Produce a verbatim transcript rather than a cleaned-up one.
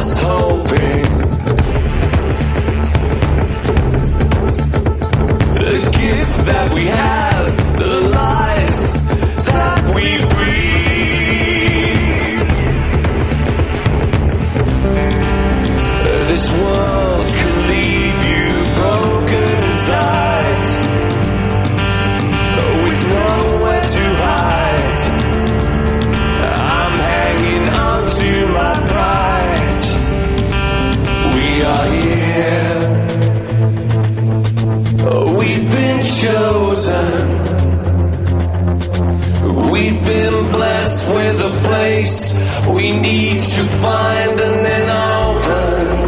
was hoping the gift that we have, the life that we breathe. This world can leave you broken inside, with nowhere to hide. I'm hanging on to my pride. We are here. We've been chosen. We've been blessed with a place we need to find and then open.